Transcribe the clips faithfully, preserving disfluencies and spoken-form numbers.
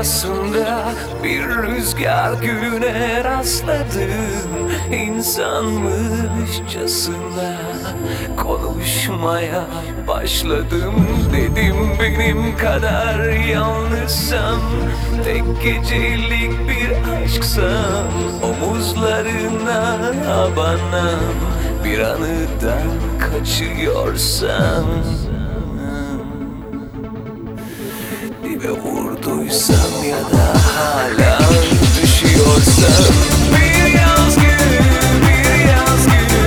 arasında bir rüzgar gülüne rastladım. İnsanmışçasına konuşmaya başladım. Dedim benim kadar yalnızsam, tek gecelik bir aşksam, omuzlarına abanam, bir anıdan kaçıyorsam, dibe vurduysam ya da hala düşüyorsam, bir yaz günü, bir yaz günü,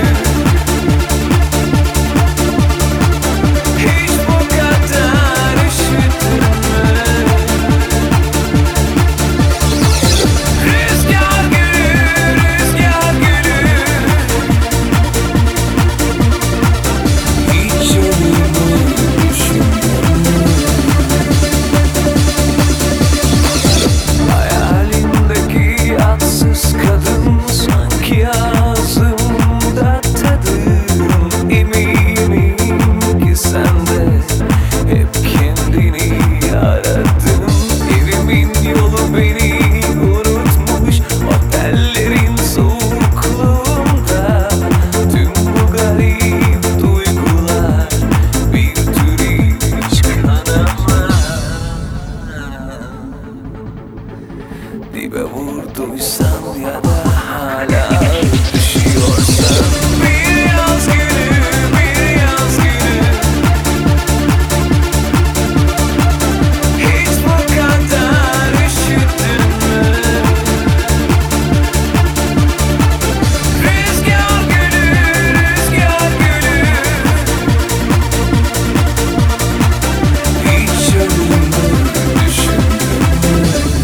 hiç bu kadar üşüdüm mü? Rüzgar gülü, rüzgar gülü, hiç ölümü düşündüm mü? Hayalimdeki atsız kadın sanki ağzımda tadım. Eminim ki sen de hep kendini aradın. Evimin yolu beni unutmuş, otellerin soğukluğunda. Tüm bu garip duygular bir tür hiç kanama. Dibe vurduysam ya da hala düşüyorsam, bir yaz günü, bir yaz günü, hiç bu kadar üşüdün mü? Rüzgar gülü, rüzgar gülü, hiç ölümü düşündün mü?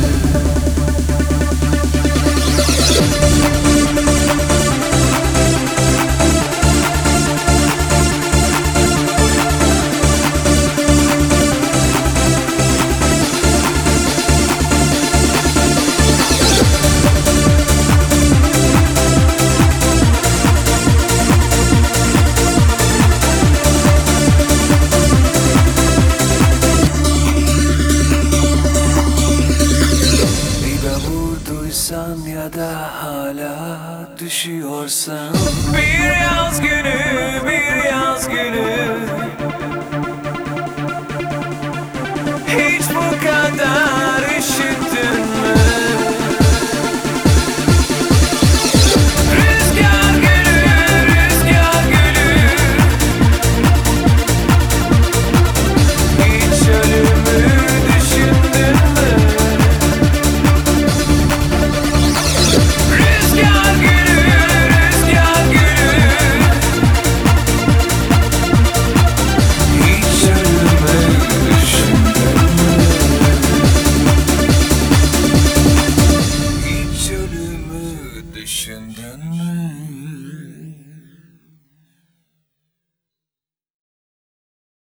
Dibe vurduysan ya da hala düşüyorsan, bir yaz günü, bir yaz günü,